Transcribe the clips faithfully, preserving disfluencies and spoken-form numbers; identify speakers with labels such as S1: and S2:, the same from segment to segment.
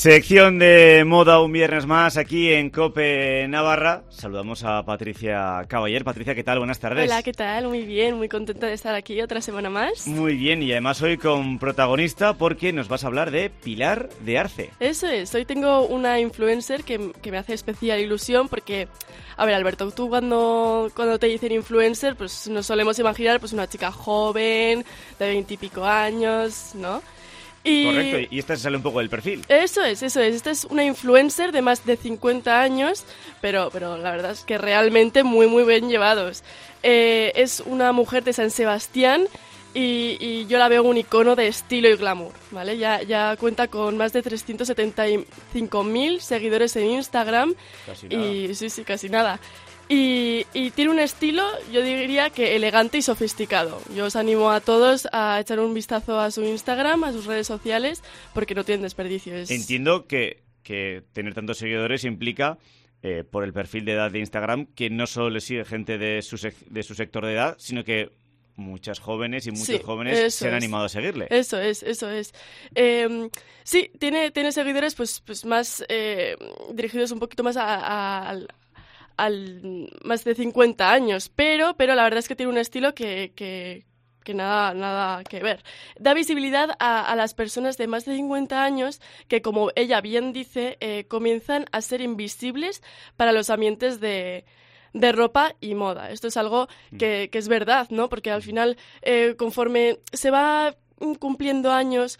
S1: Sección de moda un viernes más aquí en COPE Navarra. Saludamos a Patricia Caballer. Patricia, ¿qué tal? Buenas tardes.
S2: Hola, ¿qué tal? Muy bien, muy contenta de estar aquí otra semana más.
S1: Muy bien, y además hoy con protagonista porque nos vas a hablar de Pilar de Arce.
S2: Eso es, hoy tengo una influencer que, que me hace especial ilusión porque, a ver, Alberto, tú cuando, cuando te dicen influencer, pues nos solemos imaginar pues una chica joven, de veintipico años, ¿no? Y
S1: correcto, y esta se sale un poco del perfil.
S2: Eso es, eso es. Esta es una influencer de más de cincuenta años, pero, pero la verdad es que realmente muy, muy bien llevados. Eh, es una mujer de San Sebastián y, y yo la veo un icono de estilo y glamour, ¿vale? Ya, ya cuenta con más de trescientos setenta y cinco mil seguidores en Instagram.
S1: Casi nada.
S2: Y sí, sí, casi nada. Y, y tiene un estilo, yo diría que elegante y sofisticado. Yo os animo a todos a echar un vistazo a su Instagram, a sus redes sociales, porque no tienen desperdicio. Es...
S1: Entiendo que, que tener tantos seguidores implica, eh, por el perfil de edad de Instagram, que no solo le sigue gente de su, sec- de su sector de edad, sino que muchas jóvenes y muchos
S2: sí,
S1: jóvenes se han
S2: es.
S1: animado a seguirle.
S2: Eso es, eso es. Eh, sí, tiene, tiene seguidores pues, pues más eh, dirigidos un poquito más a, a, al... al más de cincuenta años, pero, pero la verdad es que tiene un estilo que, que, que nada, nada que ver. Da visibilidad a, a las personas de más de cincuenta años que, como ella bien dice, eh, comienzan a ser invisibles para los ambientes de, de ropa y moda. Esto es algo que, que es verdad, ¿no? Porque al final, eh, conforme se va cumpliendo años,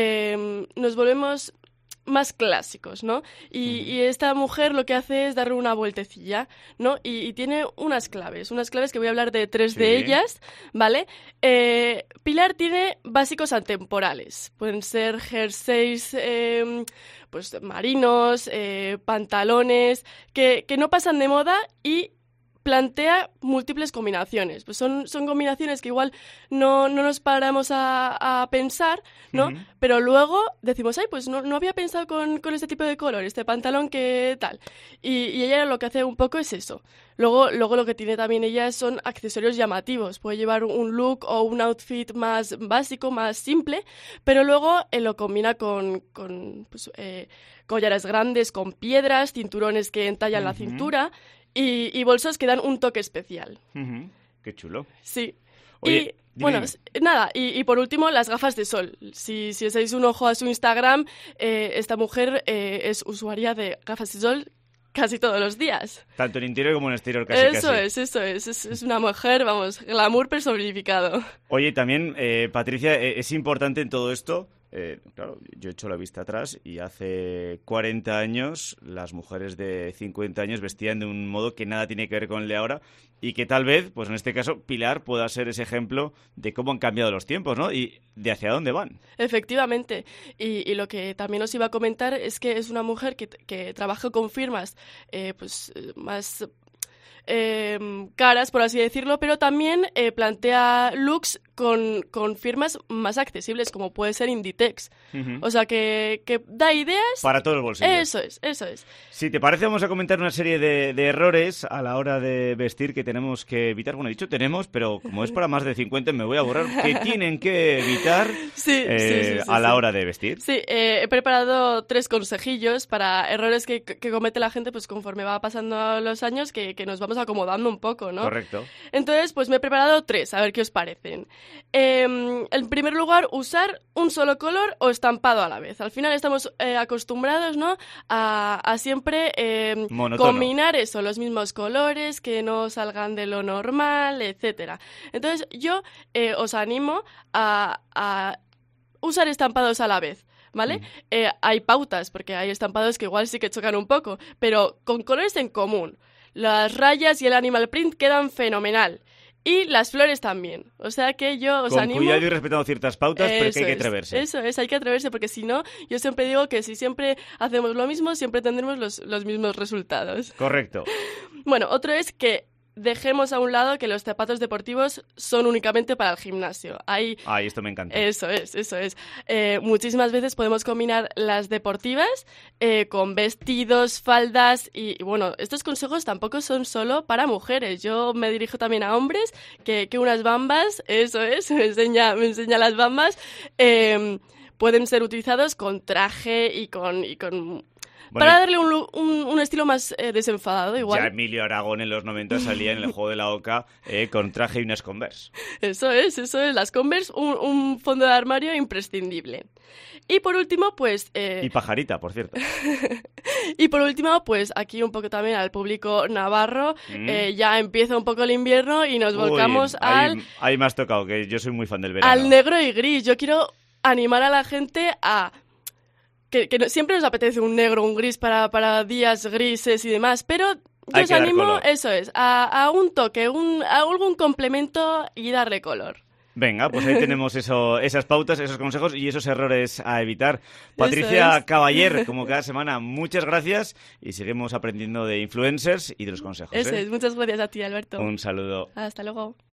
S2: eh, nos volvemos más clásicos, ¿no? Y, y esta mujer lo que hace es darle una vueltecilla, ¿no? Y, y tiene unas claves, unas claves que voy a hablar de tres
S1: Sí.
S2: de ellas, ¿vale? Eh, Pilar tiene básicos atemporales, pueden ser jerseys, eh, pues marinos, eh, pantalones, que, que no pasan de moda y plantea múltiples combinaciones. Pues son, son combinaciones que igual no, no nos paramos a, a pensar, ¿no?
S1: Uh-huh.
S2: Pero luego decimos, ay, pues no, no había pensado con, con este tipo de color, este pantalón, ¿qué tal? Y, y ella lo que hace un poco es eso. Luego, luego lo que tiene también ella son accesorios llamativos. Puede llevar un look o un outfit más básico, más simple, pero luego eh, lo combina con, con pues, eh, collares grandes, con piedras, cinturones que entallan uh-huh. la cintura. Y, y bolsos que dan un toque especial.
S1: Uh-huh. Qué chulo.
S2: Sí.
S1: Oye,
S2: y
S1: dime,
S2: bueno,
S1: dime.
S2: nada, y, y por último, las gafas de sol. Si, si echáis un ojo a su Instagram, eh, esta mujer eh, es usuaria de gafas de sol casi todos los días.
S1: Tanto en interior como en exterior, casi
S2: Eso
S1: casi.
S2: es, eso es. Es, es una mujer, vamos, glamour personificado.
S1: Oye, también, eh, Patricia, eh, es importante en todo esto. Eh, claro, yo he hecho la vista atrás y hace cuarenta años las mujeres de cincuenta años vestían de un modo que nada tiene que ver con el de ahora y que tal vez, pues en este caso, Pilar pueda ser ese ejemplo de cómo han cambiado los tiempos, ¿no? Y de hacia dónde van.
S2: Efectivamente. Y, y lo que también os iba a comentar es que es una mujer que, que trabaja con firmas eh, pues más... Eh, caras, por así decirlo, pero también eh, plantea looks con, con firmas más accesibles, como puede ser Inditex. Uh-huh. O sea, que, que da ideas...
S1: Para todos los bolsillos.
S2: Eso es, eso es.
S1: Si te parece, vamos a comentar una serie de, de errores a la hora de vestir que tenemos que evitar. Bueno, he dicho tenemos, pero como es para más de cincuenta, me voy a borrar. Que tienen que evitar
S2: sí,
S1: eh,
S2: sí, sí, sí,
S1: a la
S2: sí.
S1: hora de vestir.
S2: Sí, eh, he preparado tres consejillos para errores que, que comete la gente pues conforme va pasando los años, que, que nos vamos acomodando un poco, ¿no?
S1: Correcto.
S2: Entonces, pues me he preparado tres, a ver qué os parecen. Eh, en primer lugar, usar un solo color o estampado a la vez. Al final estamos eh, acostumbrados, ¿no? A, a siempre eh, combinar eso, los mismos colores, que no salgan de lo normal, etcétera. Entonces, yo eh, os animo a, a usar estampados a la vez. ¿Vale? Mm. Eh, hay pautas, porque hay estampados que igual sí que chocan un poco, pero con colores en común. Las rayas y el animal print quedan fenomenal. Y las flores también. O sea que yo os
S1: Con
S2: animo...
S1: Con cuidado y respetando ciertas pautas,
S2: eso
S1: pero que hay que
S2: es,
S1: atreverse.
S2: Eso es, hay que atreverse, porque si no, yo siempre digo que si siempre hacemos lo mismo, siempre tendremos los, los mismos resultados.
S1: Correcto.
S2: Bueno, otro es que dejemos a un lado que los zapatos deportivos son únicamente para el gimnasio. Hay...
S1: Ay, esto me encanta.
S2: Eso es, eso es. Eh, muchísimas veces podemos combinar las deportivas eh, con vestidos, faldas y, y, bueno, estos consejos tampoco son solo para mujeres. Yo me dirijo también a hombres, que, que unas bambas, eso es, me enseña, me enseña las bambas, eh, pueden ser utilizados con traje y con... Y con
S1: Bueno,
S2: para darle un, lu- un, un estilo más eh, desenfadado, igual.
S1: ya Emilio Aragón en los noventa salía en el juego de la Oca eh, con traje y unas Converse.
S2: Eso es, eso es. Las Converse, un, un fondo de armario imprescindible. Y por último, pues... eh,
S1: Y pajarita, por cierto.
S2: Y por último, pues aquí un poco también al público navarro,
S1: Mm.
S2: eh, ya empieza un poco el invierno y nos
S1: Uy,
S2: volcamos
S1: ahí,
S2: al,
S1: ahí me has tocado, que yo soy muy fan del verano.
S2: al negro y gris. Yo quiero animar a la gente a... Que, que no- siempre nos apetece un negro, un gris para, para días grises y demás, pero yo
S1: Hay
S2: os
S1: que dar
S2: animo,
S1: color.
S2: eso es, a, a un toque, un, a algún complemento y darle color.
S1: Venga, pues ahí tenemos eso, esas pautas, esos consejos y esos errores a evitar. Patricia
S2: es.
S1: Caballer, como cada semana, muchas gracias y seguimos aprendiendo de influencers y de los consejos.
S2: Eso
S1: ¿eh?
S2: es, muchas gracias a ti, Alberto.
S1: Un saludo.
S2: Hasta luego.